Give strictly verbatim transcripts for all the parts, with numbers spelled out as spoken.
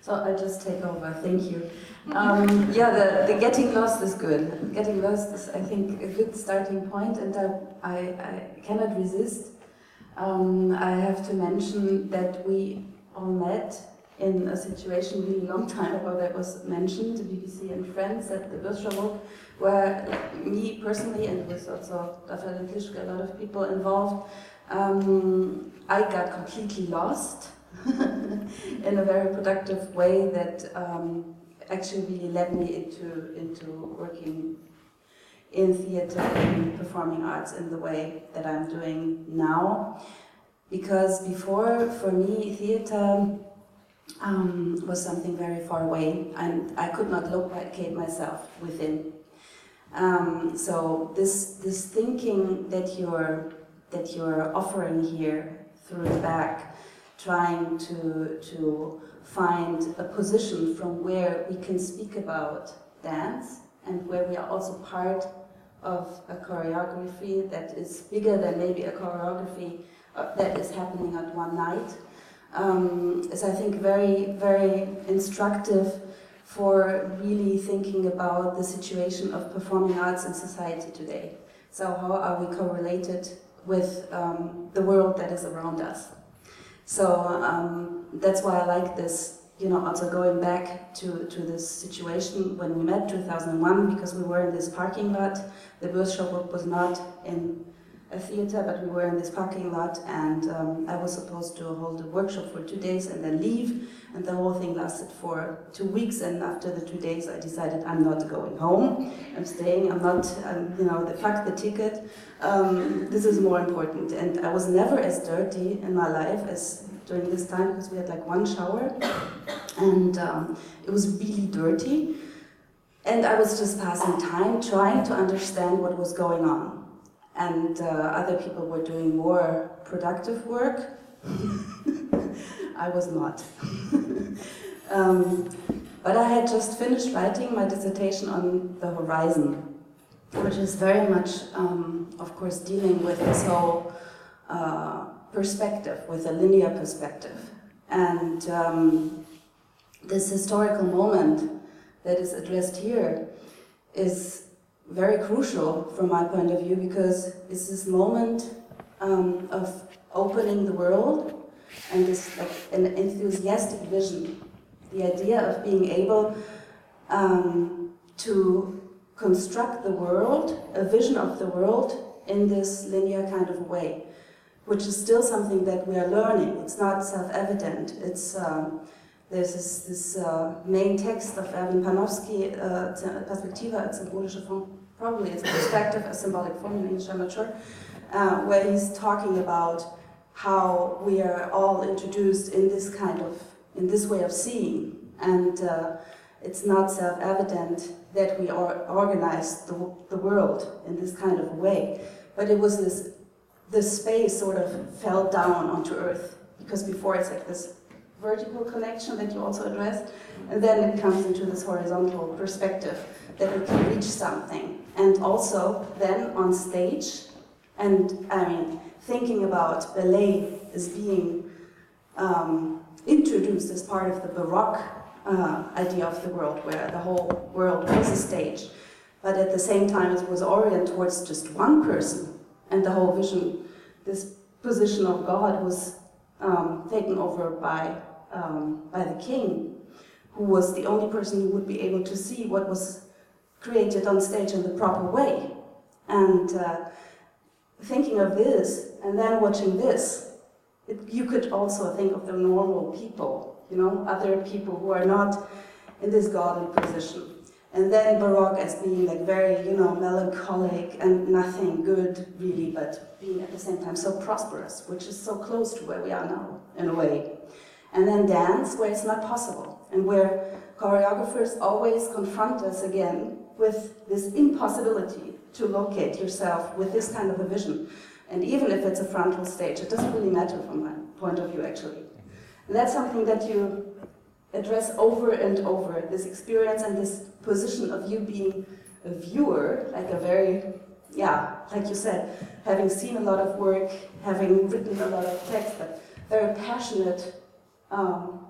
So I just take over, thank you. Um, yeah, the, the getting lost is good. Getting lost is, I think, a good starting point, and I, I, I cannot resist. Um, I have to mention that we all met in a situation really long time ago that was mentioned, the B B C and Friends at the Bürschauer, where like, me personally, and with also Raphael Klischke, a lot of people involved, um, I got completely lost in a very productive way that um, actually really led me into, into working in theater and performing arts in the way that I'm doing now. Because before, for me, theater um, was something very far away, and I could not locate myself within. Um, so this this thinking that you're that you're offering here through the back, trying to to find a position from where we can speak about dance and where we are also part of a choreography that is bigger than maybe a choreography uh, that is happening at one night, um, is I think very, very instructive for really thinking about the situation of performing arts in society today. So how are we correlated with um, the world that is around us? So um, that's why I like this, you know, also going back to, to this situation when we met, two thousand one, because we were in this parking lot. The Bürschauer was not in a theater, but we were in this parking lot, and um, I was supposed to hold a workshop for two days and then leave, and the whole thing lasted for two weeks, and after the two days I decided I'm not going home, I'm staying, I'm not, um, you know, the, fuck the ticket, um, this is more important. And I was never as dirty in my life as during this time, because we had like one shower, and um, it was really dirty, and I was just passing time trying to understand what was going on. And uh, other people were doing more productive work. I was not. um, but I had just finished writing my dissertation on the horizon, which is very much, um, of course, dealing with this whole uh, perspective, with a linear perspective. And um, this historical moment that is addressed here is very crucial from my point of view, because it's this moment um, of opening the world and this like an enthusiastic vision, the idea of being able um, to construct the world, a vision of the world in this linear kind of way, which is still something that we are learning. It's not self-evident. It's um, there's this, this uh, main text of Erwin Panofsky, uh, Perspektive als symbolische Form. Probably it's a perspective, a symbolic form in English, I'm not sure, uh, where he's talking about how we are all introduced in this kind of, in this way of seeing, and uh, it's not self-evident that we are organized the, the world in this kind of way, but it was this, this space sort of fell down onto earth, because before it's like this vertical connection that you also addressed, and then it comes into this horizontal perspective that we can reach something. And also then on stage, and I mean, thinking about ballet as being um, introduced as part of the Baroque uh, idea of the world, where the whole world was a stage, but at the same time it was oriented towards just one person, and the whole vision, this position of God was um, taken over by, um, by the king, who was the only person who would be able to see what was created on stage in the proper way. And uh, thinking of this, and then watching this, it, you could also think of the normal people, you know, other people who are not in this godly position. And then Baroque as being like very, you know, melancholic and nothing good really, but being at the same time so prosperous, which is so close to where we are now, in a way. And then dance, where it's not possible, and where choreographers always confront us again with this impossibility to locate yourself with this kind of a vision. And even if it's a frontal stage, it doesn't really matter from my point of view, actually. And that's something that you address over and over, this experience and this position of you being a viewer, like a very, yeah, like you said, having seen a lot of work, having written a lot of text, but very passionate um,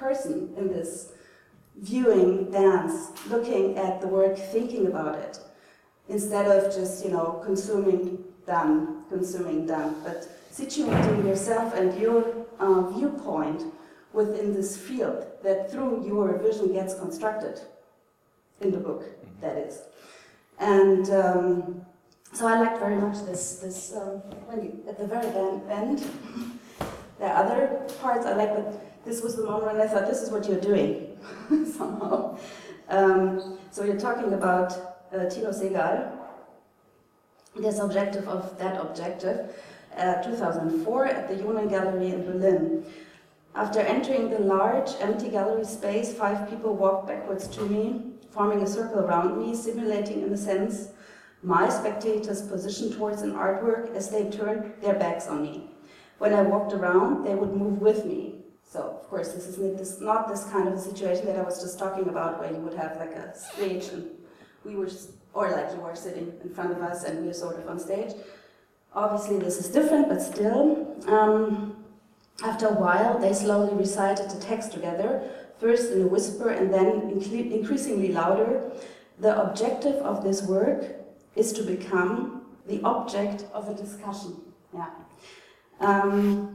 person in this viewing dance, looking at the work, thinking about it, instead of just, you know, consuming, done, consuming, done, but situating yourself and your uh, viewpoint within this field that through your vision gets constructed in the book, that is. And um, so I liked very much this, this um, when you, at the very end, there are other parts I like, but this was the moment when I thought, this is what you're doing, somehow. Um, so you're talking about uh, Tino Sehgal, this objective of that objective, uh, two thousand four at the Union Gallery in Berlin. After entering the large, empty gallery space, five people walked backwards to me, forming a circle around me, simulating, in a sense, my spectators' position towards an artwork as they turned their backs on me. When I walked around, they would move with me. So, of course, this is this, not this kind of a situation that I was just talking about, where you would have like a stage and we were, or like you were sitting in front of us and we were sort of on stage. Obviously, this is different, but still. Um, after a while, they slowly recited the text together, first in a whisper and then increasingly louder. The objective of this work is to become the object of a discussion. Yeah. Um,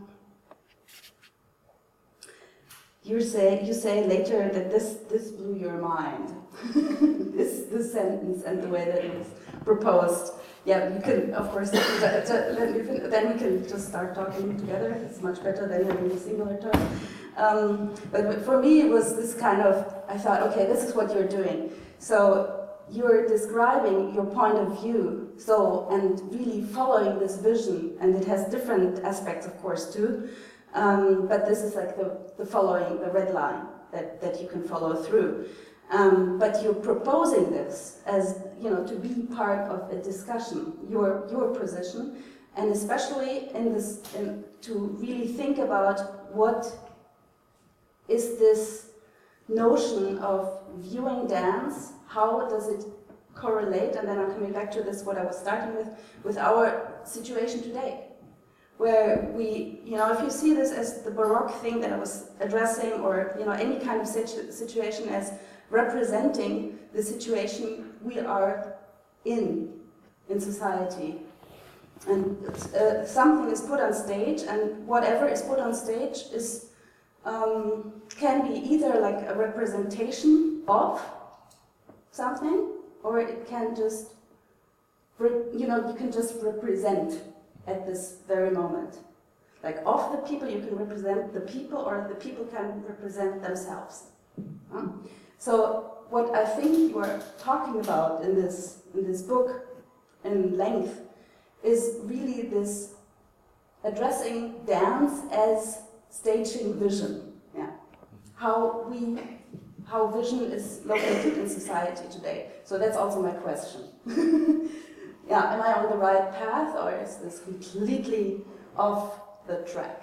you say you say later that this this blew your mind. this this sentence and the way that it was proposed. Yeah, you can, of course, then we can just start talking together. It's much better than having a singular term. Um, but for me, it was this kind of, I thought, okay, this is what you're doing. So you're describing your point of view, so, and really following this vision, and it has different aspects, of course, too. Um, but this is like the, the following, the red line that, that you can follow through. Um, but you're proposing this as, you know, to be part of a discussion, your your position, and especially in this, in, to really think about what is this notion of viewing dance, how does it correlate, and then I'm coming back to this, what I was starting with, with our situation today, where we, you know, if you see this as the Baroque thing that I was addressing, or, you know, any kind of situ situation as representing the situation we are in, in society. And uh, something is put on stage, and whatever is put on stage is um, can be either like a representation of something, or it can just, you know, you can just represent at this very moment. Like of the people, you can represent the people, or the people can represent themselves. Huh? So what I think you are talking about in this in this book, in length, is really this addressing dance as staging vision. Yeah, how we how vision is located in society today. So that's also my question. Yeah, am I on the right path, or is this completely off the track?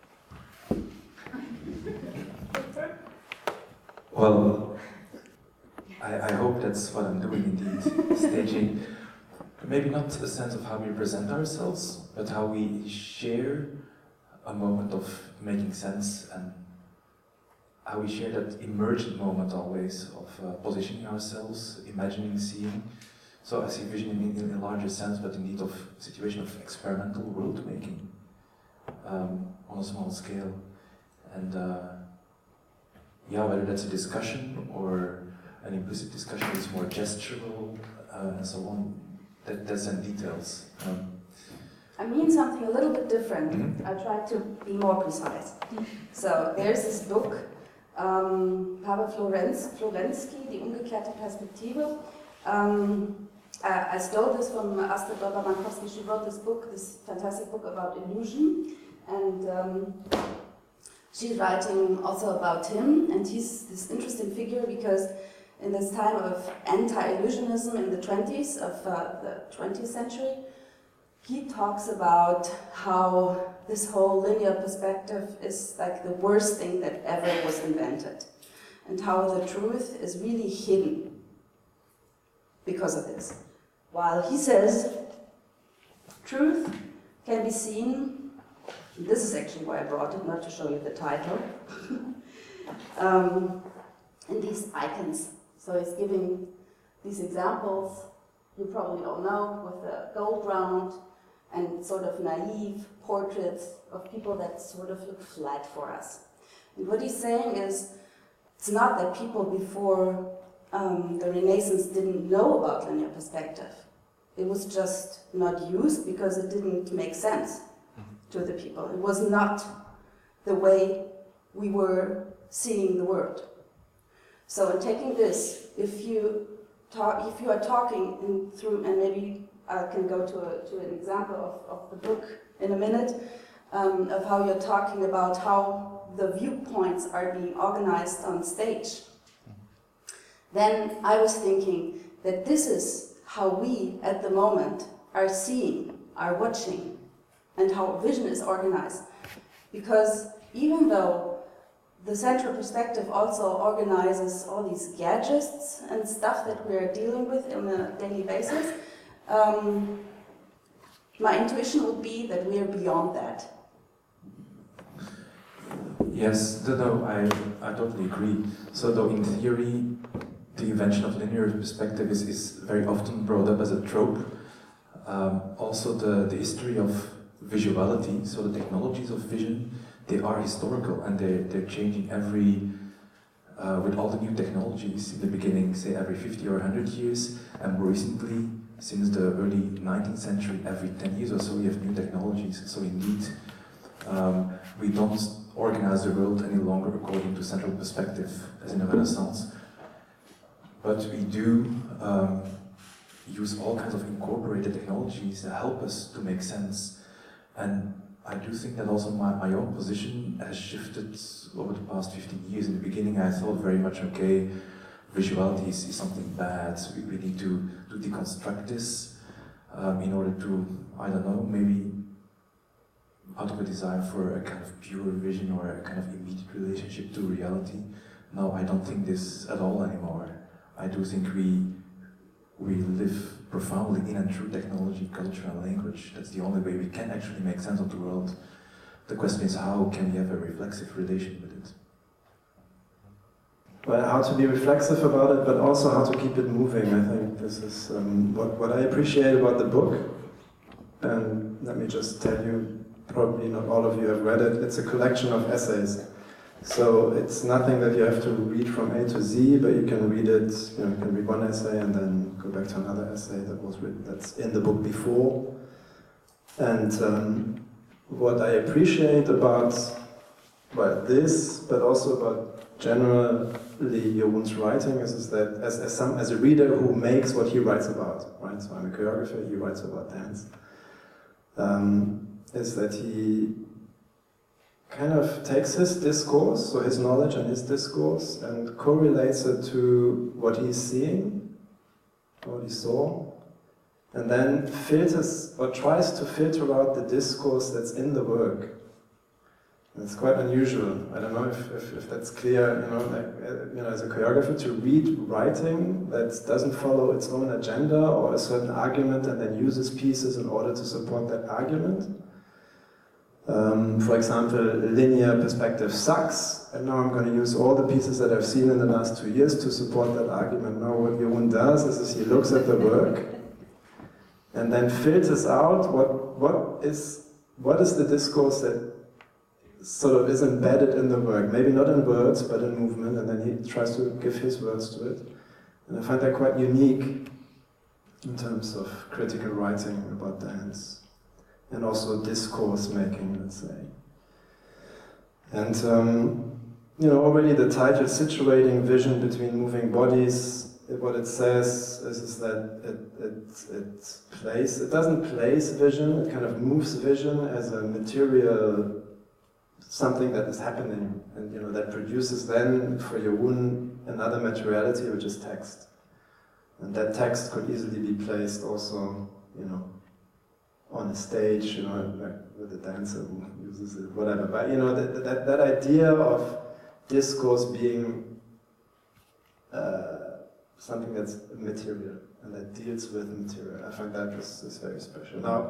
Well, I, I hope that's what I'm doing indeed, staging. Maybe not a sense of how we present ourselves, but how we share a moment of making sense, and how we share that emergent moment always of uh, positioning ourselves, imagining, seeing. So I see vision in, in a larger sense, but indeed of a situation of experimental world making um, on a small scale. And uh, yeah, whether that's a discussion or an implicit discussion is more gestural uh, and so on, that, that's in details. Um, I mean something a little bit different. Mm-hmm. I'll try to be more precise. So there's this book, um, Pavel Florenz, Florensky, Die umgekehrte Perspektive. Um, uh, I stole this from Astrid Dolber-Mankowski. She wrote this book, this fantastic book about illusion, and um, she's writing also about him, and he's this interesting figure because in this time of anti-illusionism in the twenties of uh, the twentieth century, he talks about how this whole linear perspective is like the worst thing that ever was invented, and how the truth is really hidden because of this. While he says truth can be seen, this is actually why I brought it, not to show you the title, um, in these icons. So he's giving these examples, you probably all know, with the gold round and sort of naive portraits of people that sort of look flat for us. And what he's saying is, it's not that people before um, the Renaissance didn't know about linear perspective. It was just not used because it didn't make sense to the people. It was not the way we were seeing the world. So in taking this, if you talk, if you are talking in through, and maybe I can go to, a, to an example of, of the book in a minute, um, of how you're talking about how the viewpoints are being organized on stage, then I was thinking that this is how we, at the moment, are seeing, are watching, and how vision is organized. Because even though the central perspective also organizes all these gadgets and stuff that we're dealing with on a daily basis, um, my intuition would be that we are beyond that. Yes, no, no, I, I totally agree. So though in theory, the invention of linear perspective is, is very often brought up as a trope. Um, also the, the history of visuality, so the technologies of vision, they are historical and they're, they're changing every, uh, with all the new technologies in the beginning, say every fifty or one hundred years, and more recently, since the early nineteenth century, every ten years or so we have new technologies. So indeed, um, we don't organize the world any longer according to central perspective, as in the Renaissance, but we do um, use all kinds of incorporated technologies that help us to make sense. And I do think that also my, my own position has shifted over the past fifteen years. In the beginning I thought very much, okay, visuality is, is something bad, we, we need to, to deconstruct this um, in order to, I don't know, maybe out of a desire for a kind of pure vision or a kind of immediate relationship to reality. No, I don't think this at all anymore. I do think we we live profoundly in and through technology, culture and language. That's the only way we can actually make sense of the world. The question is, how can we have a reflexive relation with it? Well, how to be reflexive about it, but also how to keep it moving. I think this is um, what, what I appreciate about the book. And let me just tell you, probably not all of you have read it. It's a collection of essays. So it's nothing that you have to read from A to Z, but you can read it, you know, you can read one essay and then go back to another essay that was written, that's in the book before. And um, what I appreciate about, well, this, but also about generally Jeroen's writing is, is that as, as, some, as a reader who makes what he writes about, right? So I'm a choreographer, he writes about dance, um, is that he kind of takes his discourse, so his knowledge and his discourse, and correlates it to what he's seeing, what he saw, and then filters, or tries to filter out the discourse that's in the work. And it's quite unusual. I don't know if, if, if that's clear, you know, like, you know, as a choreographer, to read writing that doesn't follow its own agenda or a certain argument and then uses pieces in order to support that argument. Um, for example, linear perspective sucks, and now I'm going to use all the pieces that I've seen in the last two years to support that argument. Now what Jeroen does is, is he looks at the work and then filters out what, what, is, what is the discourse that sort of is embedded in the work, maybe not in words, but in movement, and then he tries to give his words to it. And I find that quite unique in terms of critical writing about dance. And also discourse making, let's say. And, um, you know, already the title, Situating Vision Between Moving Bodies, what it says is, is that it, it, it, plays, it doesn't place vision, it kind of moves vision as a material, something that is happening, and, you know, that produces then, for Jeroen, another materiality, which is text. And that text could easily be placed also, you know, on a stage, you know, like with a dancer who uses it, whatever. But, you know, that, that, that idea of discourse being uh, something that's material and that deals with material, I find that is, is very special. Now,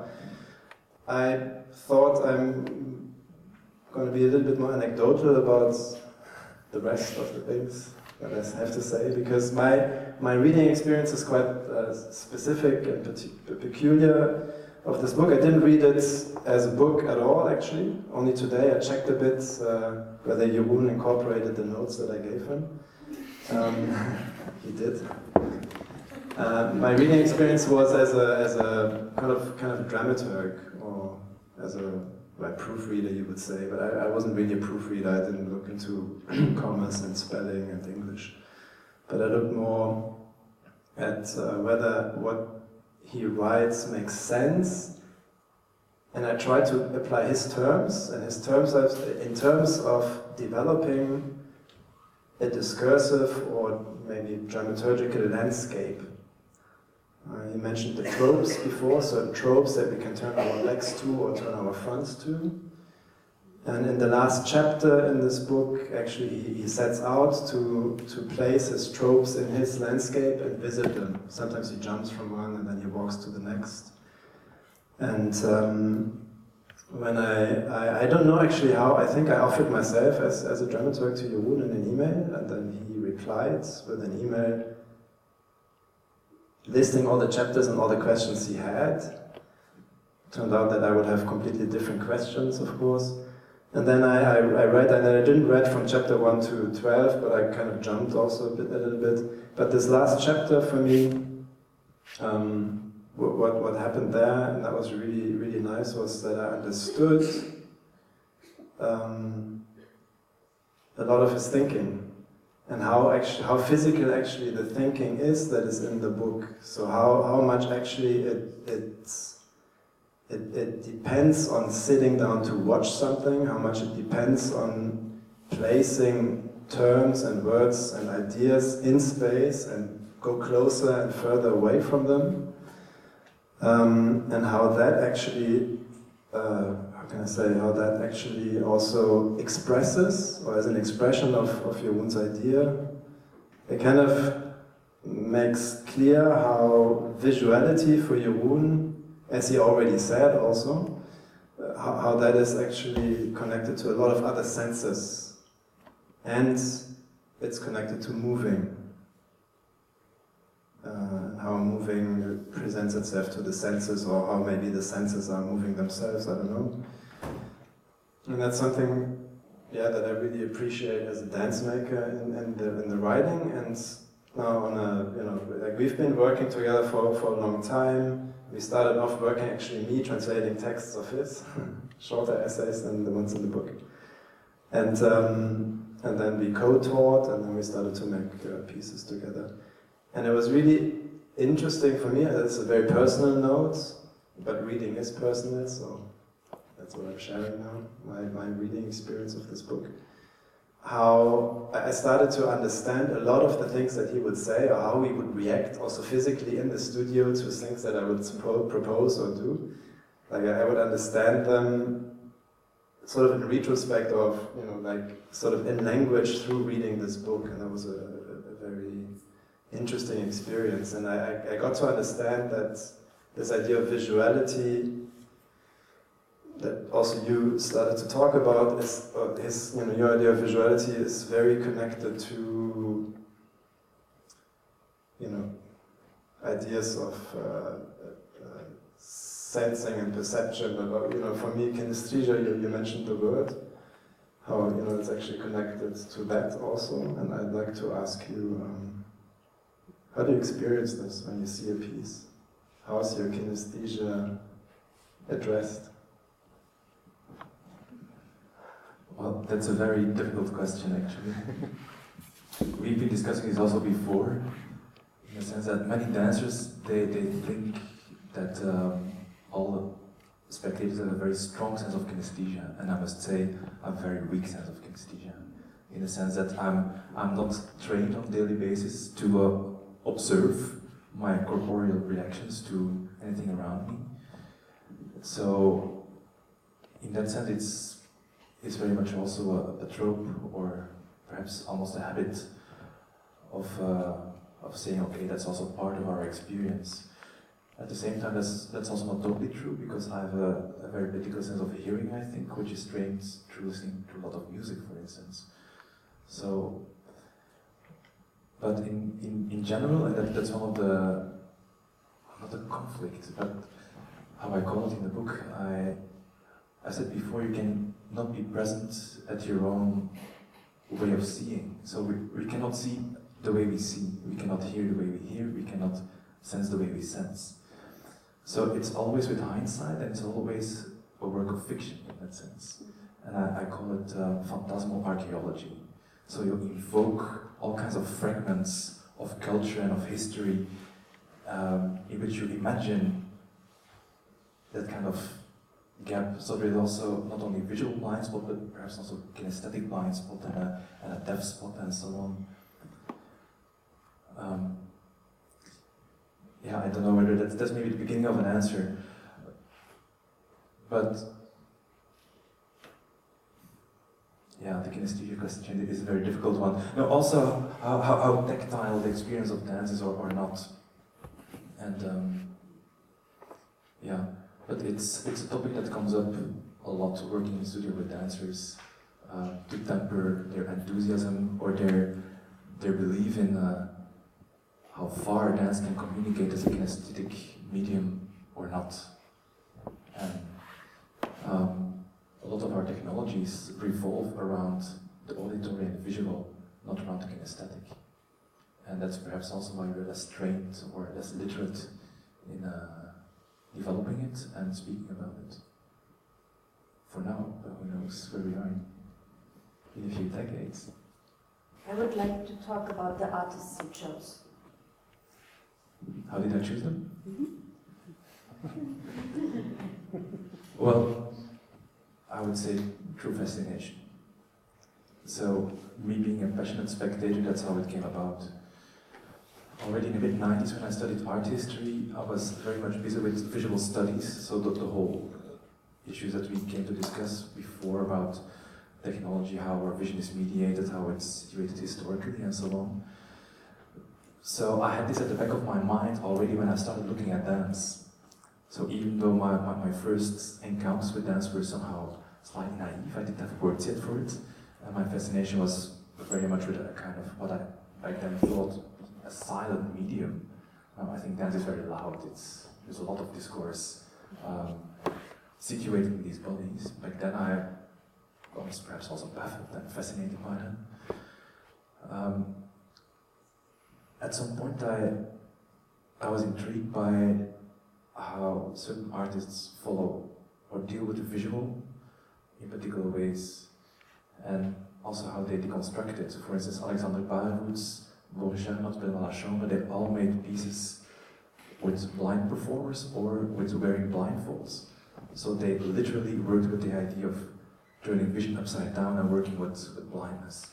I thought I'm going to be a little bit more anecdotal about the rest of the things that I have to say, because my, my reading experience is quite uh, specific and pe- peculiar of this book. I didn't read it as a book at all, actually. Only today I checked a bit uh, whether Jeroen incorporated the notes that I gave him. Um, he did. Uh, my reading experience was as a, as a kind of kind of dramaturg, or as a like proofreader, you would say, but I, I wasn't really a proofreader. I didn't look into commas and spelling and English, but I looked more at uh, whether what he writes makes sense, and I try to apply his terms, and his terms are in terms of developing a discursive or maybe dramaturgical landscape. Uh, you mentioned the tropes before, certain tropes that we can turn our backs to or turn our fronts to. And in the last chapter in this book, actually, he, he sets out to, to place his tropes in his landscape and visit them. Sometimes he jumps from one and then he walks to the next. And um, when I, I, I don't know actually how, I think I offered myself as, as a dramaturg to Jeroen in an email, and then he replied with an email listing all the chapters and all the questions he had. Turned out that I would have completely different questions, of course. And then I, I, I read, and I didn't read from chapter one to twelve, but I kind of jumped also a bit, a little bit. But this last chapter for me, um, what, what happened there, and that was really, really nice, was that I understood um, a lot of his thinking. And how actually, how physical actually the thinking is that is in the book. So how, how much actually it, it's, it it depends on sitting down to watch something, how much it depends on placing terms and words and ideas in space and go closer and further away from them. Um, and how that actually, uh, how can I say, how that actually also expresses, or as an expression of, of Jeroen's idea. It kind of makes clear how visuality for Jeroen, as he already said also, uh, how, how that is actually connected to a lot of other senses. And it's connected to moving. Uh, how moving presents itself to the senses, or how maybe the senses are moving themselves, I don't know. And that's something, yeah, that I really appreciate as a dance maker in, in, the, in the writing. And now on a, you know, like we've been working together for, for a long time. We started off working, actually me translating texts of his, shorter essays than the ones in the book. And, um, and then we co-taught, and then we started to make uh, pieces together. And it was really interesting for me. It's a very personal note, but reading is personal, so that's what I'm sharing now, my, my reading experience of this book. How I started to understand a lot of the things that he would say, or how he would react also physically in the studio to things that I would suppo- propose or do. Like I would understand them sort of in retrospect of, you know, like sort of in language through reading this book, and that was a, a, a very interesting experience. And I, I, I got to understand that this idea of visuality that also you started to talk about is, uh, his, you know, your idea of visuality is very connected to, you know, ideas of uh, uh, sensing and perception. But, you know, for me, kinesthesia, you, you mentioned the word, how, you know, it's actually connected to that also. And I'd like to ask you, um, how do you experience this when you see a piece? How is your kinesthesia addressed? Well, that's a very difficult question, actually. We've been discussing this also before, in the sense that many dancers, they, they think that um, all spectators have a very strong sense of kinesthesia, and I must say, a very weak sense of kinesthesia, in the sense that I'm, I'm not trained on a daily basis to uh, observe my corporeal reactions to anything around me. So, in that sense, it's It's very much also a, a trope, or perhaps almost a habit of uh, of saying, okay, that's also part of our experience. At the same time, that's that's also not totally true, because I have a, a very particular sense of hearing, I think, which is trained through listening to a lot of music, for instance. So, but in, in, in general, and that, that's one of the, not the conflict, but how I call it in the book, I, I said before, you can not be present at your own way of seeing. So we, we cannot see the way we see, we cannot hear the way we hear, we cannot sense the way we sense. So it's always with hindsight, and it's always a work of fiction in that sense. And I, I call it uh, phantasmal archaeology. So you invoke all kinds of fragments of culture and of history um, in which you imagine that kind of gap. So there is also not only visual blind spot, but perhaps also kinesthetic blind spot and a, and a deaf spot and so on. Um, yeah, I don't know whether that's, that's maybe the beginning of an answer, but yeah, the kinesthesia question is a very difficult one. No, also how, how, how tactile the experience of dance is or, or not, and um, yeah. But it's it's a topic that comes up a lot working in the studio with dancers uh, to temper their enthusiasm or their their belief in uh, how far dance can communicate as a kinesthetic medium or not. And um, a lot of our technologies revolve around the auditory and visual, not around the kinesthetic. And that's perhaps also why we're less trained or less literate in uh, developing it and speaking about it. For now, but who knows where we are in, in a few decades. I would like to talk about the artists you chose. How did I choose them? Mm-hmm. Well, I would say through fascination. So, me being a passionate spectator, that's how it came about. Already in the mid nineties, when I studied art history, I was very much busy with visual studies, so the, the whole issues that we came to discuss before about technology, how our vision is mediated, how it's situated historically, and so on. So I had this at the back of my mind already when I started looking at dance. So even though my, my, my first encounters with dance were somehow slightly naive, I didn't have words yet for it, and my fascination was very much with a kind of what I back then thought a silent medium. Um, I think dance is very loud. It's there's a lot of discourse um, situated in these bodies. Back then, I was perhaps also baffled and fascinated by them. Um, at some point, I I was intrigued by how certain artists follow or deal with the visual in particular ways, and also how they deconstruct it. For instance, Alexander Baravoud's Boris Charmat, Benoît Lachambre, they all made pieces with blind performers or with wearing blindfolds. So they literally worked with the idea of turning vision upside down and working with, with blindness.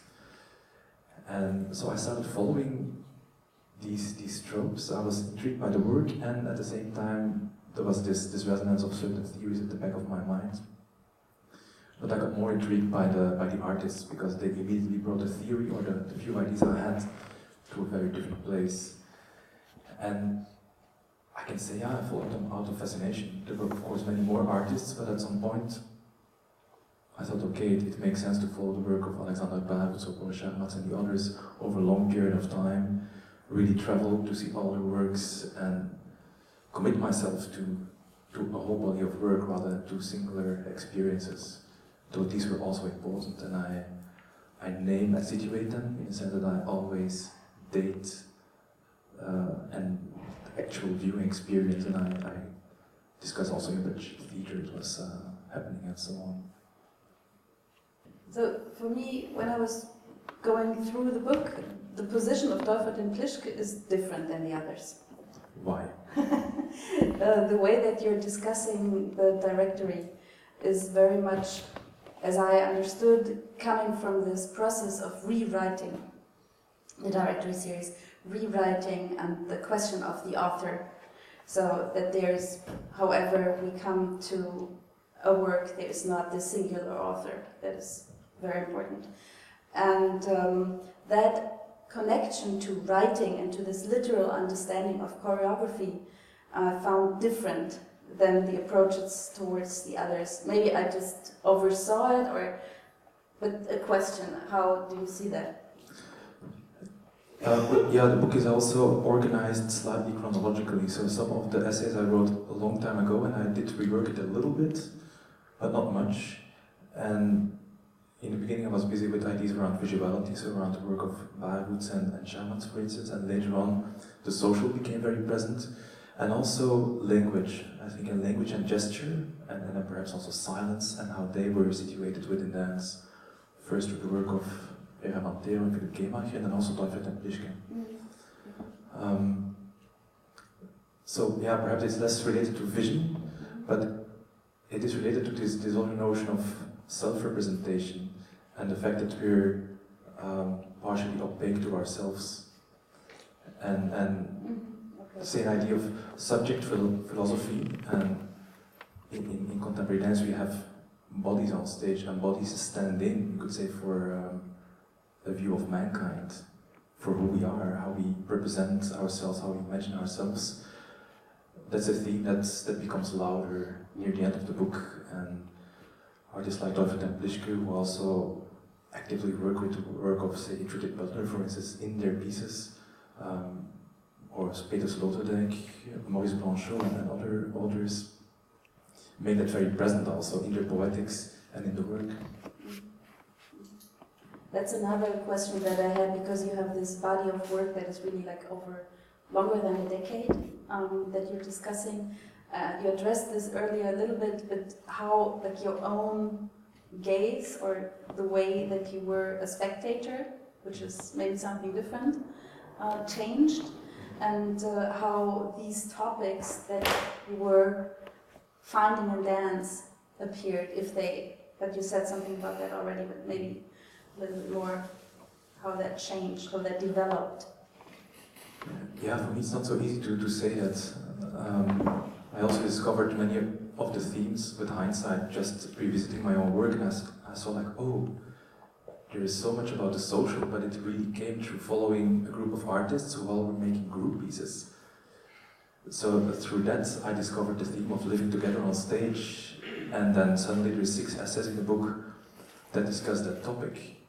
And so I started following these, these tropes. I was intrigued by the work, and at the same time there was this, this resonance of certain theories at the back of my mind. But I got more intrigued by the, by the artists, because they immediately brought the theory or the, the few ideas I had to a very different place. And I can say, yeah, I followed them out of fascination. There were of course many more artists, but at some point I thought, okay, it, it makes sense to follow the work of Alexander Baravoud, so Boris Charmat and the others over a long period of time, really travel to see all their works and commit myself to, to a whole body of work rather than to singular experiences. Though these were also important, and I, I name and situate them in the sense that I always date uh, and the actual viewing experience, and I, I discuss also in which theater it was uh, happening and so on. So for me, when I was going through the book, the position of Dolfert and Plischke is different than the others. Why? uh, the way that you're discussing the directory is very much, as I understood, coming from this process of rewriting the directory series, rewriting and the question of the author, so that there's, however we come to a work, there is not this singular author. That is very important. And um, that connection to writing and to this literal understanding of choreography I uh, found different than the approaches towards the others. Maybe I just oversaw it, or but a question, how do you see that? Uh, but yeah, the book is also organized slightly chronologically, so some of the essays I wrote a long time ago, and I did rework it a little bit, but not much. And in the beginning I was busy with ideas around visuality, so around the work of Barutz and, and shamans, for instance, and later on the social became very present, and also language. I think in language and gesture, and, and then perhaps also silence, and how they were situated within dance. First with the work of Vera Mantero and Philip Kemach, and then also Teufel and Plischke. Um, so yeah, perhaps it's less related to vision, but it is related to this, this other notion of self-representation and the fact that we're um, partially opaque to ourselves. And, and the same idea of subject phil philosophy, and in, in, in contemporary dance we have bodies on stage, and bodies stand in, you could say, for um, a view of mankind, for who we are, how we represent ourselves, how we imagine ourselves. That's a theme that's, that becomes louder near the end of the book, and artists like Teufel and Plischke, who also actively work with the work of, say, Judith Butler, for instance, in their pieces, um, or Peter Sloterdijk, Maurice Blanchot, and, and other authors, make that very present also in their poetics and in the work. That's another question that I had, because you have this body of work that is really like over longer than a decade um, that you're discussing. Uh, you addressed this earlier a little bit, but how like your own gaze or the way that you were a spectator, which is maybe something different, uh, changed, and uh, how these topics that you were finding in dance appeared, if they, but you said something about that already, but maybe a little bit more how that changed, how that developed. Yeah, for me it's not so easy to, to say that. Um, I also discovered many of the themes with hindsight, just revisiting my own work, and I, I saw like, oh, there is so much about the social, but it really came through following a group of artists who all were making group pieces. So uh, through that I discovered the theme of living together on stage, and then suddenly there's six essays in the book that discuss that topic.